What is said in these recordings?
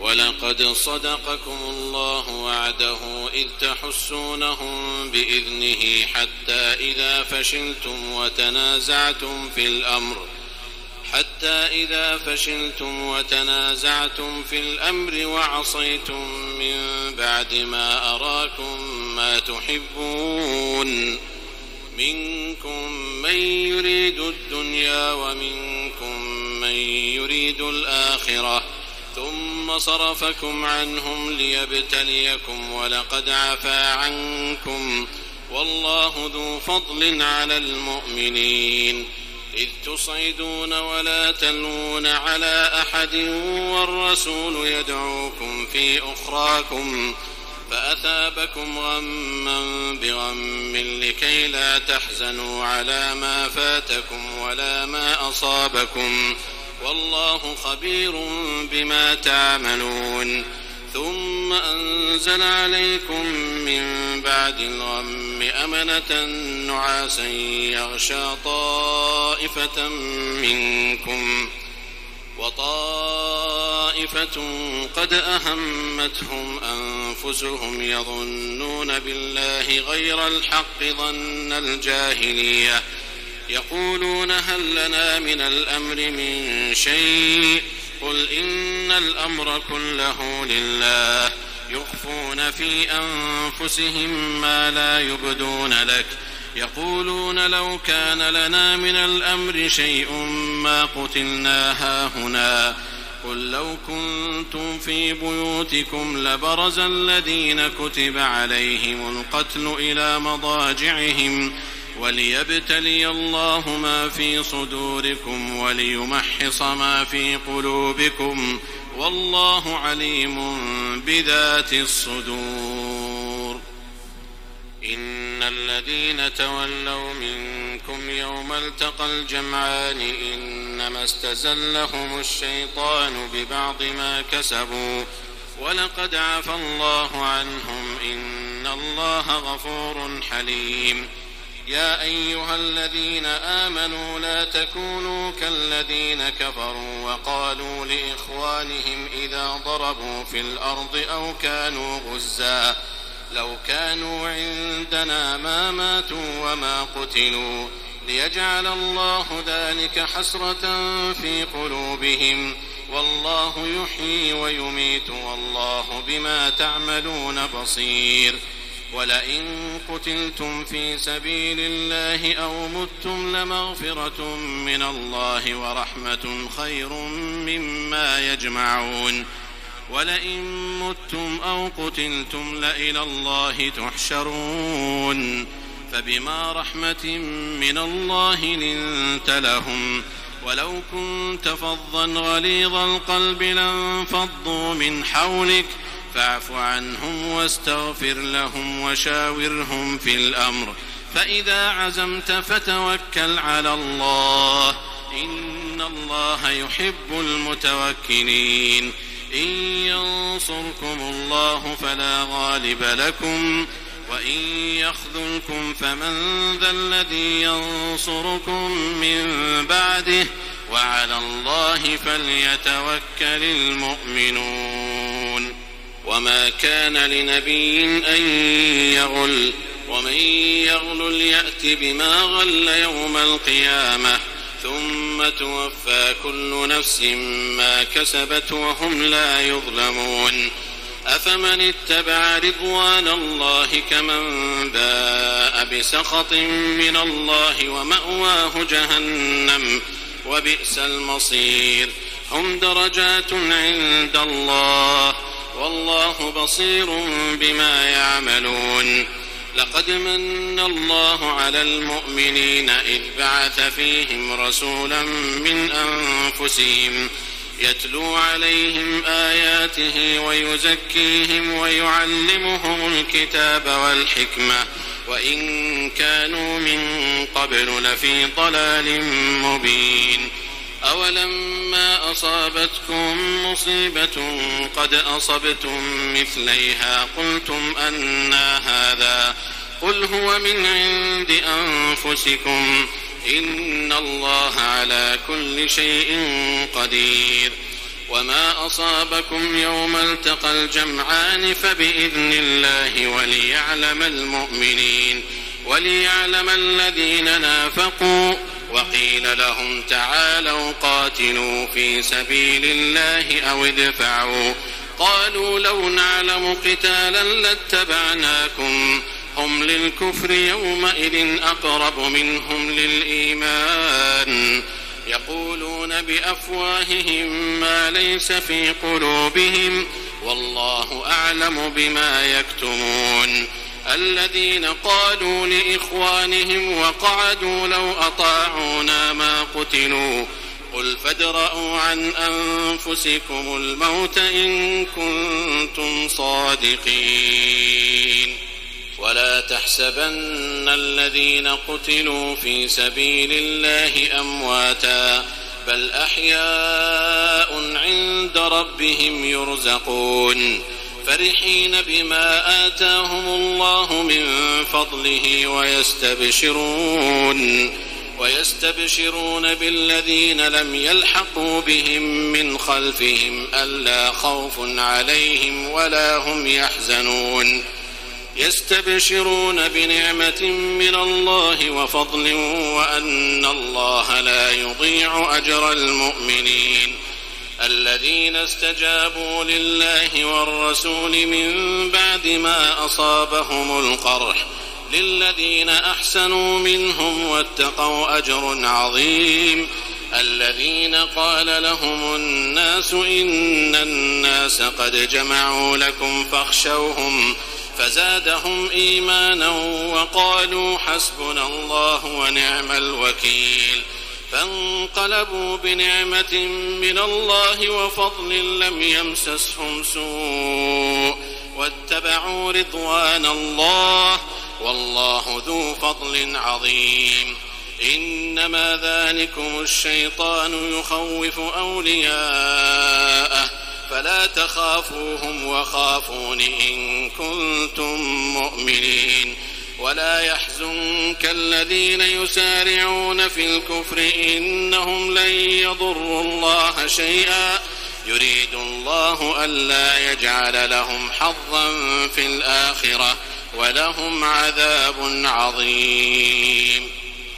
ولقد صدقكم الله وعده إذ تحسونهم بإذنه حتى إذا فشلتم وتنازعتم في الأمر وعصيتم من بعد ما أراكم ما تحبون منكم من يريد الدنيا ومنكم من يريد الآخرة ثم صرفكم عنهم ليبتليكم ولقد عفا عنكم والله ذو فضل على المؤمنين إذ تصعدون ولا تلوون على أحد والرسول يدعوكم في أخراكم فأثابكم غما بغم لكي لا تحزنوا على ما فاتكم ولا ما أصابكم والله خبير بما تعملون ثم أنزل عليكم من بعد الغم أمنة نعاسا يغشى طائفة منكم وطائفة قد أهمتهم أنفسهم يظنون بالله غير الحق ظن الجاهلية يقولون هل لنا من الأمر من شيء قل إن الأمر كله لله يخفون في أنفسهم ما لا يبدون لك يقولون لو كان لنا من الأمر شيء ما قتلنا هاهنا قل لو كنتم في بيوتكم لبرز الذين كتب عليهم القتل إلى مضاجعهم وليبتلي الله ما في صدوركم وليمحص ما في قلوبكم والله عليم بذات الصدور إن الذين تولوا منكم يوم التقى الجمعان إنما استزلهم الشيطان ببعض ما كسبوا ولقد عفا الله عنهم إن الله غفور حليم يا أيها الذين آمنوا لا تكونوا كالذين كفروا وقالوا لإخوانهم إذا ضربوا في الأرض أو كانوا غزا لو كانوا عندنا ما ماتوا وما قتلوا ليجعل الله ذلك حسرة في قلوبهم والله يحيي ويميت والله بما تعملون بصير ولئن قتلتم في سبيل الله أو متم لمغفرة من الله ورحمة خير مما يجمعون ولئن متم أو قتلتم لإلى الله تحشرون فبما رحمة من الله لنت لهم ولو كنت فظا غليظ القلب لانفضوا من حولك فاعف عنهم واستغفر لهم وشاورهم في الأمر فإذا عزمت فتوكل على الله إن الله يحب المتوكلين إن ينصركم الله فلا غالب لكم وإن يخذلكم فمن ذا الذي ينصركم من بعده وعلى الله فليتوكل المؤمنون وما كان لنبي أن يغل ومن يغل يأت بما غل يوم القيامة ثم توفى كل نفس ما كسبت وهم لا يظلمون أفمن اتبع رضوان الله كمن باء بسخط من الله ومأواه جهنم وبئس المصير هم درجات عند الله والله بصير بما يعملون لقد من الله على المؤمنين إذ بعث فيهم رسولا من أنفسهم يتلو عليهم آياته ويزكيهم ويعلمهم الكتاب والحكمة وإن كانوا من قبل لفي ضلال مبين أولما أصابتكم مصيبة قد أصبتم مثليها قلتم أنى هذا قل هو من عند أنفسكم إن الله على كل شيء قدير وما أصابكم يوم التقى الجمعان فبإذن الله وليعلم الذين نافقوا. وقيل لهم تعالوا قاتلوا في سبيل الله أو ادفعوا. قالوا لو نعلم قتالا لاتبعناكم هم للكفر يومئذ أقرب منهم للإيمان يقولون بأفواههم ما ليس في قلوبهم والله أعلم بما يكتمون. الذين قالوا لإخوانهم وقعدوا لو أطاعونا ما قتلوا قل فادرءوا عن أنفسكم الموت إن كنتم صادقين. ولا تحسبن الذين قتلوا في سبيل الله أمواتا بل أحياء عند ربهم يرزقون فرحين بما آتاهم الله من فضله ويستبشرون بالذين لم يلحقوا بهم من خلفهم ألا خوف عليهم ولا هم يحزنون يستبشرون بنعمة من الله وفضل وأن الله لا يضيع أجر المؤمنين. الذين استجابوا لله والرسول من بعد ما أصابهم القرح للذين أحسنوا منهم واتقوا أجر عظيم. الذين قال لهم الناس إن الناس قد جمعوا لكم فاخشوهم فزادهم إيمانا وقالوا حسبنا الله ونعم الوكيل. فانقلبوا بنعمة من الله وفضل لم يمسسهم سوء واتبعوا رضوان الله والله ذو فضل عظيم. إنما ذلكم الشيطان يخوف أولياءه فلا تخافوهم وخافون إن كنتم مؤمنين. ولا يحزنك الذين يسارعون في الكفر إنهم لن يضروا الله شيئا يريد الله ألا يجعل لهم حظا في الآخرة ولهم عذاب عظيم.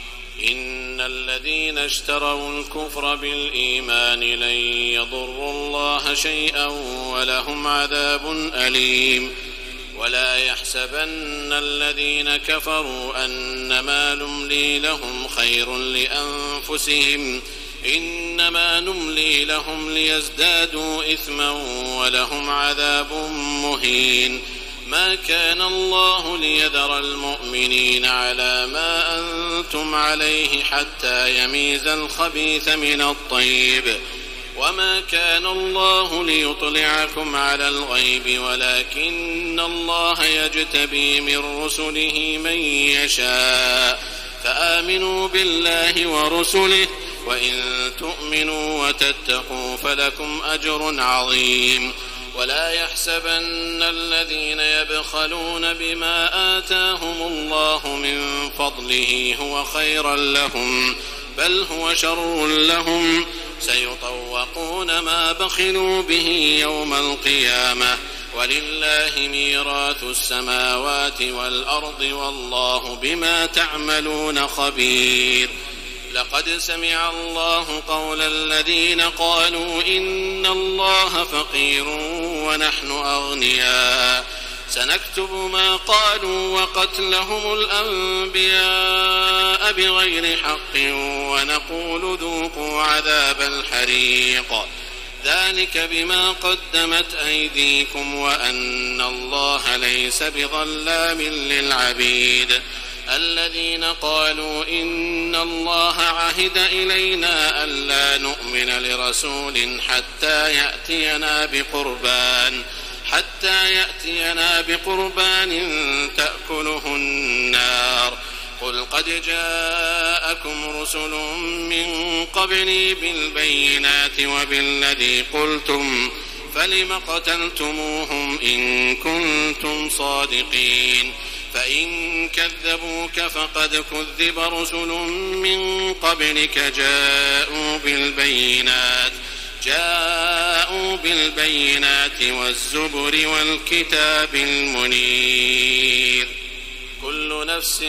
إن الذين اشتروا الكفر بالإيمان لن يضروا الله شيئا ولهم عذاب أليم. ولا يحسبن الذين كفروا أنما نملي لهم خير لأنفسهم إنما نملي لهم ليزدادوا إثما ولهم عذاب مهين. ما كان الله ليذر المؤمنين على ما أنتم عليه حتى يميز الخبيث من الطيب وما كان الله ليطلعكم على الغيب ولكن الله يجتبي من رسله من يشاء فآمنوا بالله ورسله وإن تؤمنوا وتتقوا فلكم أجر عظيم. ولا يحسبن الذين يبخلون بما آتاهم الله من فضله هو خيرا لهم بل هو شر لهم سيطوقون ما بخلوا به يوم القيامة ولله ميراث السماوات والأرض والله بما تعملون خبير. لقد سمع الله قول الذين قالوا إن الله فقير ونحن أغنياء سنكتب ما قالوا وقتلهم الأنبياء بغير حق ونقول ذوقوا عذاب الحريق ذلك بما قدمت أيديكم وأن الله ليس بظلام للعبيد. الذين قالوا إن الله عهد إلينا ألا نؤمن لرسول حتى يأتينا بقربان تأكله النار قل قد جاءكم رسل من قبلي بالبينات وبالذي قلتم فلم قتلتموهم إن كنتم صادقين. فإن كذبوك فقد كذب رسل من قبلك جاءوا بالبينات جاءوا بالبينات والزبر والكتاب المنير كل نفس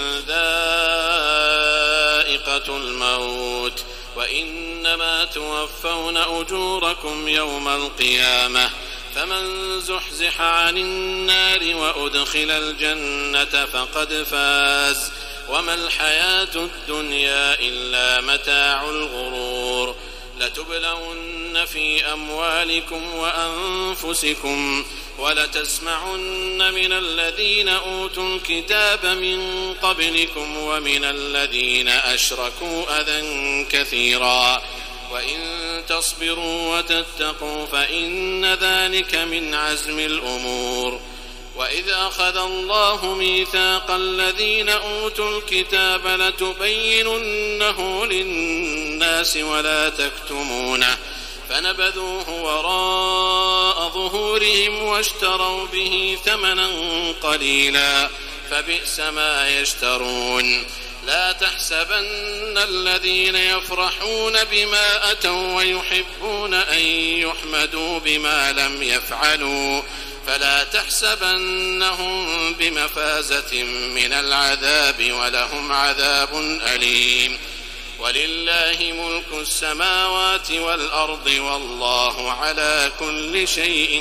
ذائقة الموت وإنما توفون أجوركم يوم القيامة فمن زحزح عن النار وأدخل الجنة فقد فاز وما الحياة الدنيا إلا متاع الغرور لتبلون في أموالكم وأنفسكم ولتسمعن من الذين أوتوا الكتاب من قبلكم ومن الذين أشركوا أذى كثيرا وإن تصبروا وتتقوا فإن ذلك من عزم الأمور وإذ أخذ الله ميثاق الذين أوتوا الكتاب لتبيننه للناس ولا تكتمونه فنبذوه وراء ظهورهم واشتروا به ثمنا قليلا فبئس ما يشترون لا تحسبن الذين يفرحون بما أتوا ويحبون أن يحمدوا بما لم يفعلوا فلا تحسبنهم بمفازة من العذاب ولهم عذاب أليم ولله ملك السماوات والأرض والله على كل شيء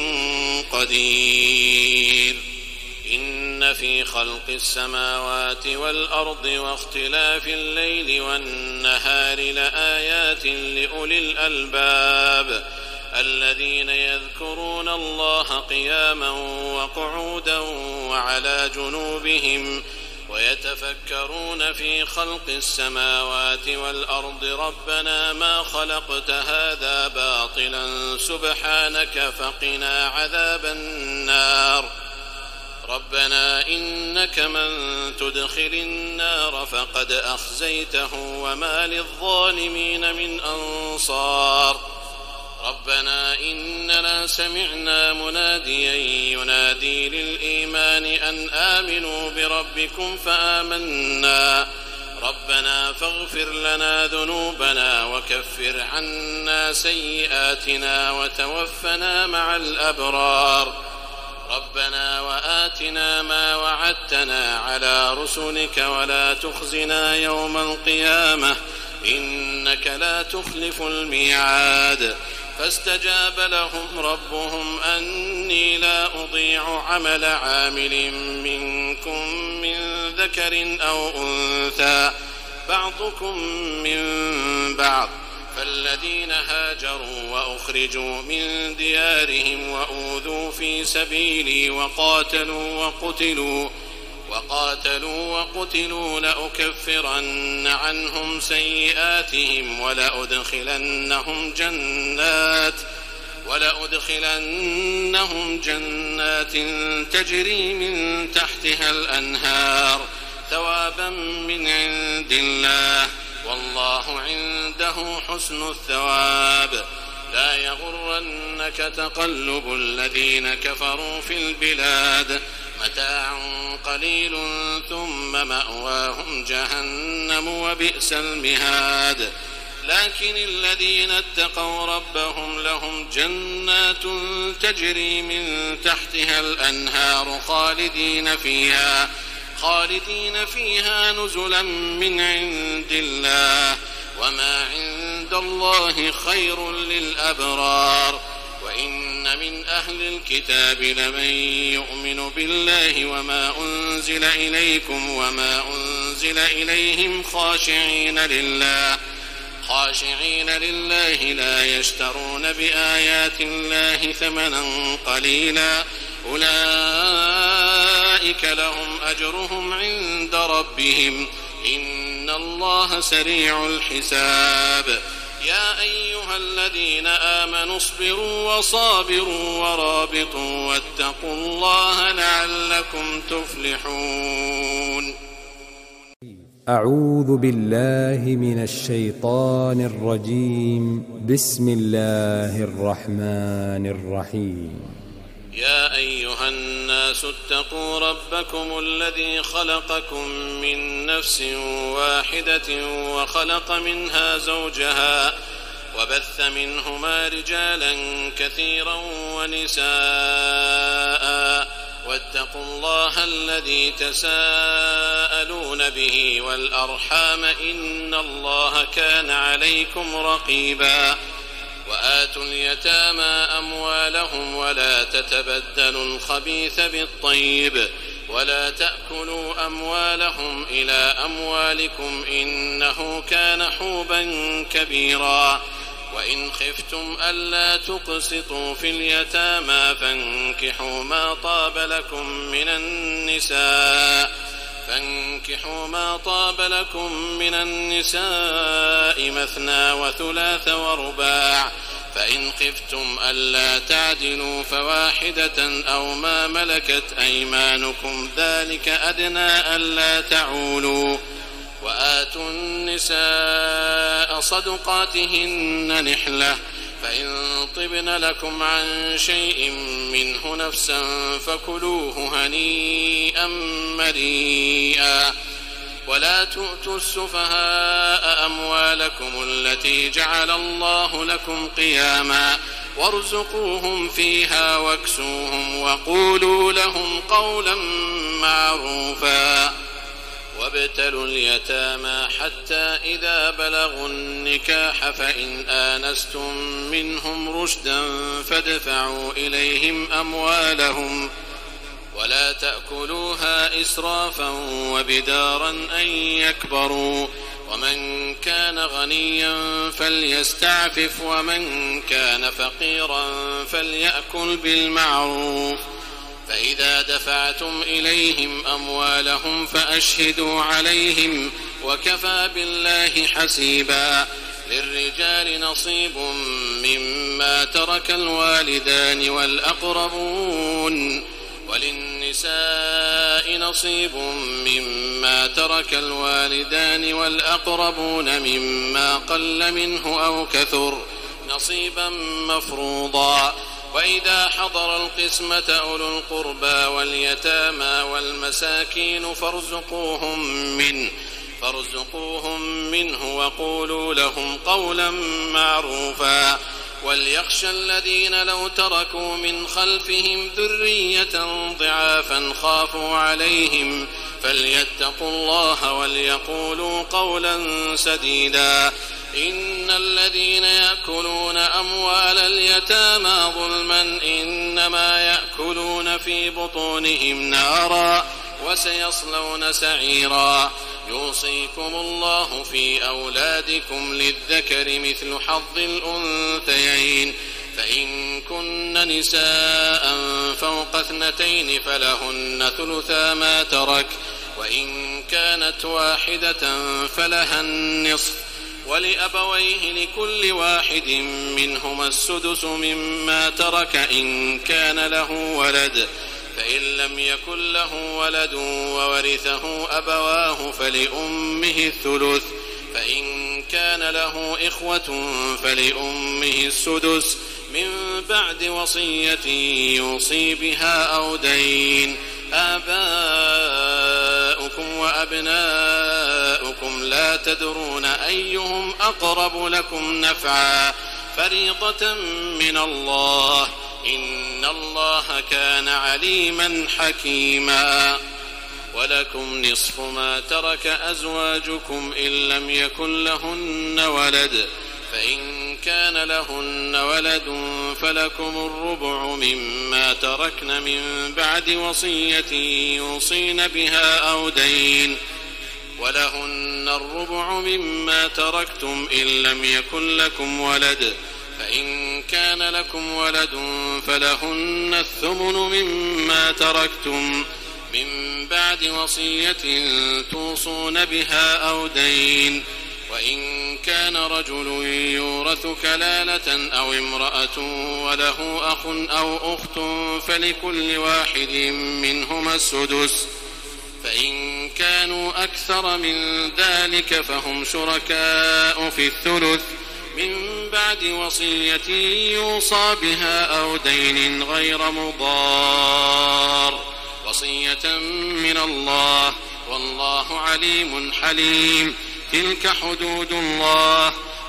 قدير إن في خلق السماوات والأرض واختلاف الليل والنهار لآيات لأولي الألباب الذين يذكرون الله قياما وقعودا وعلى جنوبهم ويتفكرون في خلق السماوات والأرض ربنا ما خلقت هذا باطلا سبحانك فقنا عذاب النار ربنا إنك من تدخل النار فقد أخزيته وما للظالمين من أنصار ربنا إننا سمعنا مناديا ينادي للإيمان أن آمنوا بربكم فآمنا ربنا فاغفر لنا ذنوبنا وكفر عنا سيئاتنا وتوفنا مع الأبرار ربنا وآتنا ما وعدتنا على رسلك ولا تخزنا يوم القيامة إنك لا تخلف الميعاد فاستجاب لهم ربهم أني لا أضيع عمل عامل منكم من ذكر أو أنثى بعضكم من بعض فالذين هاجروا وأخرجوا من ديارهم وأوذوا في سبيلي وقاتلوا وقتلوا لأكفرن عنهم سيئاتهم ولأدخلنهم جنات تجري من تحتها الأنهار ثوابا من عند الله والله عنده حسن الثواب لا يغرنك تقلب الذين كفروا في البلاد متاع قليل ثم مأواهم جهنم وبئس المهاد لكن الذين اتقوا ربهم لهم جنات تجري من تحتها الأنهار خالدين فيها نزلا من عند الله وما عند الله خير للأبرار وإن من أهل الكتاب لمن يؤمن بالله وما أنزل إليكم وما أنزل إليهم خاشعين لله لا يشترون بآيات الله ثمنا قليلا أولئك لهم أجرهم عند ربهم إن الله سريع الحساب يا أيها الذين آمنوا اصبروا وصابروا ورابطوا واتقوا الله لعلكم تفلحون. أعوذ بالله من الشيطان الرجيم. بسم الله الرحمن الرحيم. يا أيها الناس اتقوا ربكم الذي خلقكم من نفس واحدة وخلق منها زوجها وبث منهما رجالا كثيرا ونساء، واتقوا الله الذي تساءلون به والأرحام إن الله كان عليكم رقيبا. وآتوا اليتامى أموالهم ولا تتبدلوا الخبيث بالطيب ولا تأكلوا أموالهم إلى أموالكم إنه كان حوبا كبيرا. وإن خفتم ألا تقسطوا في اليتامى فانكحوا ما طاب لكم من النساء مثنى وثلاث ورباع، فإن خفتم ألا تعدلوا فواحدة أو ما ملكت أيمانكم ذلك أدنى ألا تعولوا. وآتوا النساء صدقاتهن نحلة، فإن طبن لكم عن شيء منه نفسا فكلوه هنيئا مريئا. ولا تؤتوا السفهاء أموالكم التي جعل الله لكم قياما وارزقوهم فيها واكسوهم وقولوا لهم قولا معروفا. وابتلوا اليتامى حتى إذا بلغوا النكاح فإن آنستم منهم رشدا فادفعوا إليهم أموالهم ولا تأكلوها إسرافا وبدارا أن يكبروا. ومن كان غنيا فليستعفف ومن كان فقيرا فليأكل بالمعروف. فإذا دفعتم إليهم أموالهم فأشهدوا عليهم وكفى بالله حسيبا. للرجال نصيب مما ترك الوالدان والأقربون وللنساء نصيب مما ترك الوالدان والأقربون مما قل منه أو كثر نصيبا مفروضا. وإذا حضر القسمة أولو القربى واليتامى والمساكين فارزقوهم منه وقولوا لهم قولا معروفا. وليخشى الذين لو تركوا من خلفهم ذرية ضعافا خافوا عليهم فليتقوا الله وليقولوا قولا سديدا. إن الذين يأكلون أموال اليتامى ظلما إنما يأكلون في بطونهم نارا وسيصلون سعيرا. يوصيكم الله في أولادكم للذكر مثل حظ الأنثيين، فإن كن نساء فوق 2 فلهن ثلثا ما ترك، وإن كانت واحدة فلها النصف، ولأبويه لكل واحد منهما السدس مما ترك إن كان له ولد، فإن لم يكن له ولد وورثه أبواه فلأمه الثلث، فإن كان له إخوة فلأمه السدس من بعد وصية يوصي بها أو دين. آباؤكم وأبناؤكم لا تدرون أيهم أقرب لكم نفعا فريضة من الله إن الله كان عليما حكيما. ولكم نصف ما ترك أزواجكم إن لم يكن لهن ولد، فإن كان لهن ولد فلكم الربع مما تركن من بعد وصية يوصين بها أو دين، ولهن الربع مما تركتم إن لم يكن لكم ولد، فإن كان لكم ولد فلهن الثمن مما تركتم من بعد وصية توصون بها أو دين. وإن كان رجل يورث كلالة أو امرأة وله أخ أو أخت فلكل واحد منهما السدس، فإن كانوا أكثر من ذلك فهم شركاء في الثلث من بعد وصية يوصى بها أو دين غير مضار، وصية من الله والله عليم حليم. تلك حدود الله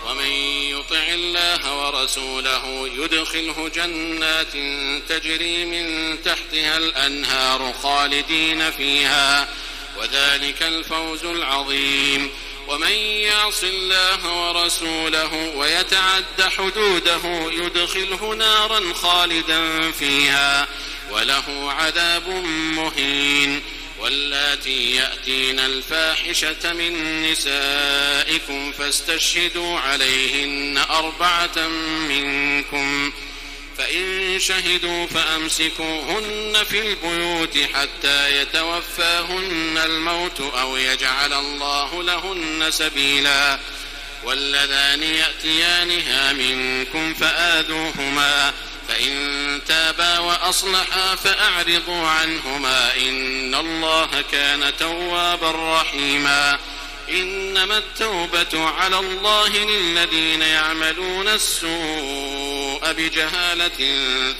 ومن يطع الله ورسوله يدخله جنات تجري من تحتها الأنهار خالدين فيها، وذلك الفوز العظيم. ومن يعص الله ورسوله ويتعد حدوده يدخله نارا خالدا فيها وله عذاب مهين. واللاتي يأتين الفاحشة من نسائكم فاستشهدوا عليهن 4 منكم، فإن شهدوا فأمسكوهن في البيوت حتى يتوفاهن الموت أو يجعل الله لهن سبيلا. واللذان يأتيانها منكم فآذوهما، فإن تابا وأصلحا فأعرضوا عنهما، إن الله كان توابا رحيما. إنما التوبة على الله للذين يعملون السوء بجهالة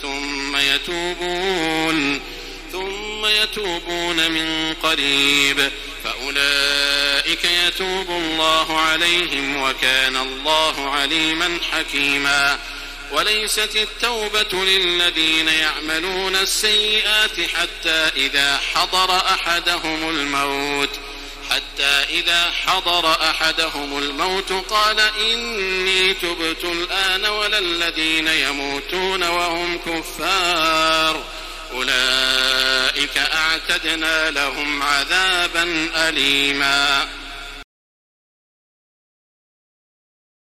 ثم يتوبون من قريب فأولئك يتوب الله عليهم، وكان الله عليما حكيما. وليست التوبة للذين يعملون السيئات حتى إذا حضر أحدهم الموت قال إني تبت الآن، ولا الذين يموتون وهم كفار أولئك أعتدنا لهم عذابا أليما.